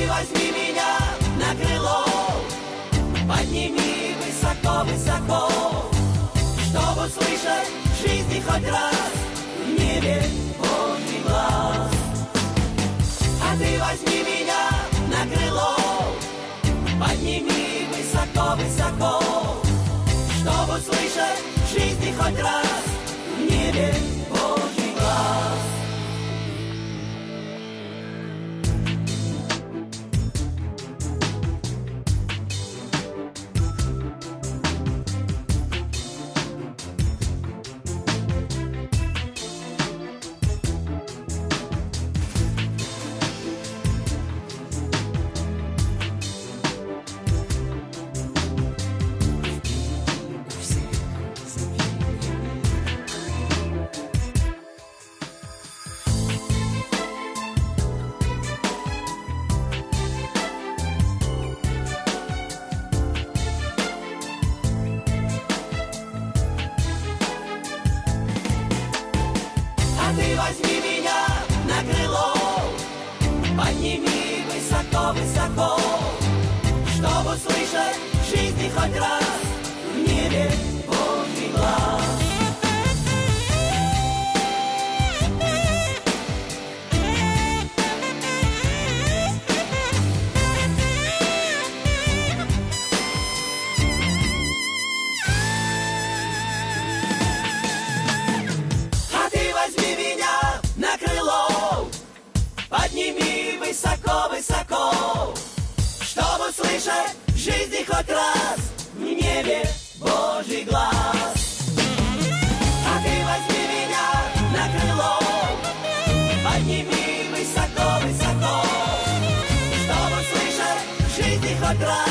возьми меня на крыло, подними высоко-высоко, чтобы услышать в жизни хоть раз в небе Божий глаз. А ты возьми меня на крыло, подними высоко-высоко, чтобы услышать в жизни хоть раз в небе Божий глаз. Ты возьми меня на крыло, подними высоко-высоко, чтобы услышать в жизни хоть раз в небе Божий глаз. Подними высоко-высоко, чтобы услышать в жизни хоть раз в небе Божий глаз. А ты возьми меня на крыло, подними высоко-высоко, чтобы услышать в жизни хоть раз